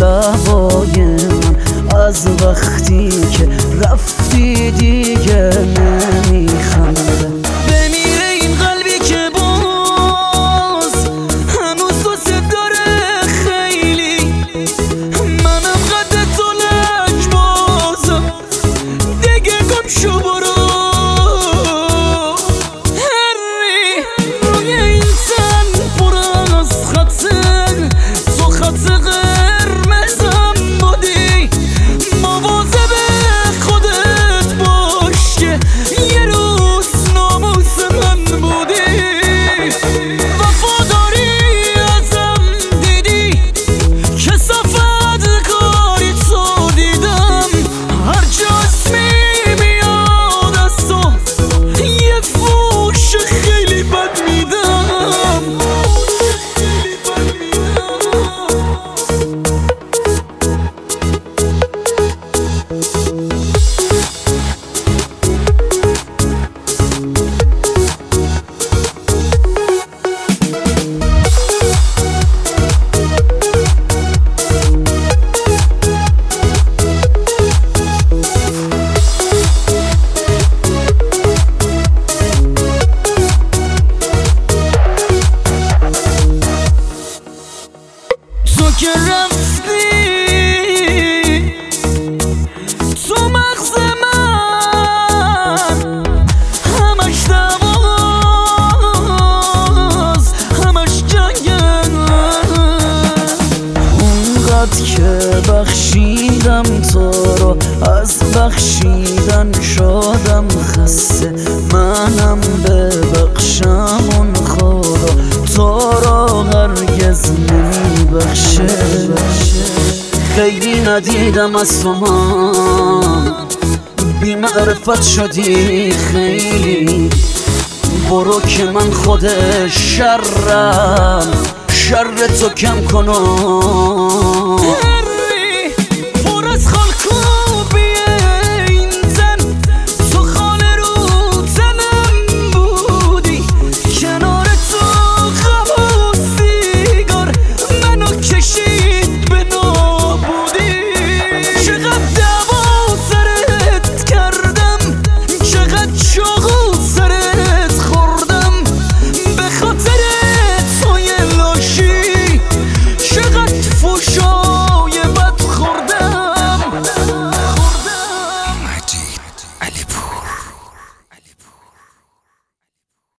هوای من از وقتی که رفتی دیگه نمیخنده. بمیره این قلبی که باز هنوز دوست داره خیلی، منم قد تو لک بازم دیگه گم شو برو. تو که رفتی تو مغز من همش دواز همش جنگه. اونقدر که بخشیدم تو رو از بخشیدن شدم خسته، منم ببخشم اون خدا تو رو هرگز نمیبخشه. خیلی ندیدم از تو من بی معرفت شدی خیلی، برو که من خود شرم شر تو کم کنم.